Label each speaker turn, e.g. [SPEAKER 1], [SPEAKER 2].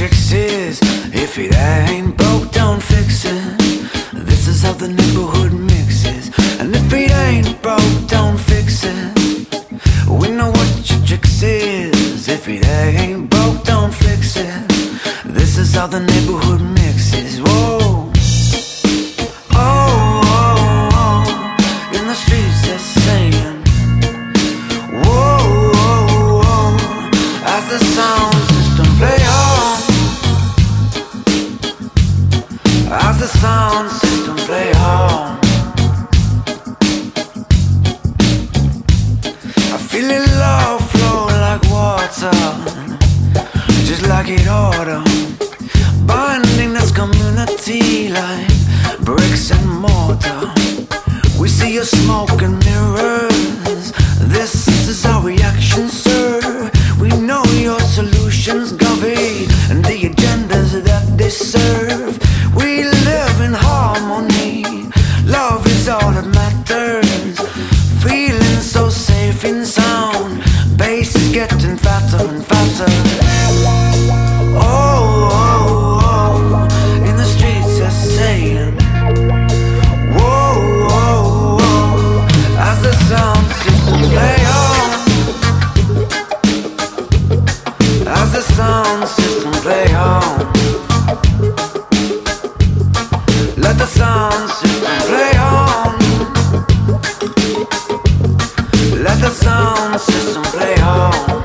[SPEAKER 1] tricks is, if it ain't broke, don't fix it. This is how the neighborhood mixes. And if it ain't broke, don't fix it. We know what your tricks is. If it ain't broke, don't fix it. This is how the neighborhood mixes. Whoa. The sound system play on, as the sound system play on. I feel it love flow like water, just like it oughta, binding this community like bricks and mortar. We see your smoke and mirrors. This is our reaction, sir. We know your solutions, Govy, and the agendas that they serve. We live in harmony. Love is all that matters. Feeling so safe and sound. Bass is getting fatter and fatter. Oh, oh, oh. In the streets they're saying, whoa, whoa, whoa. As the sound system play on, as the sound system play on. Let the sound system play on. Let the sound system play on.